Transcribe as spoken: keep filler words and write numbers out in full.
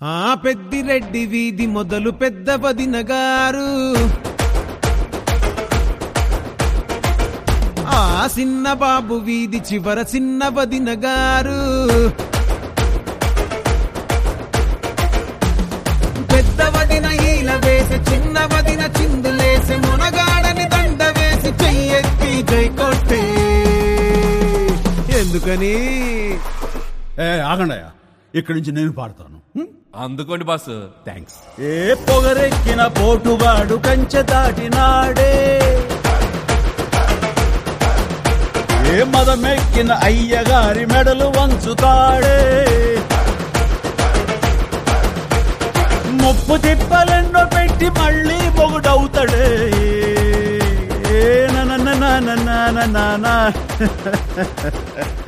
ఆ పెద్దిరెడ్డి వీధి మొదలు పెద్ద వదిన గారు, ఆ చిన్న బాబు వీధి చివర చిన్న వదిన గారు, పెద్ద వదిన ఈల వేసి చిన్న వదిన చిందులేసి మునగాడని దండ వేసి చెయ్యెత్తి జై కొట్టే. ఎందుకని ఆగండయా, ఇక్కడి నుంచి నేను పాడతాను. అందుకోండి బాస్. థ్యాంక్స్. ఏ పొగరెక్కిన పోటుగాడు కంచె దాటినాడే, ఏ మదమెక్కిన అయ్యగారి మెడలు వంచుతాడే, ముప్పు తిప్పలెన్నో పెట్టి మళ్ళీ పొగుడవుతాడే. ఏ నన్న నాన్న నాన్న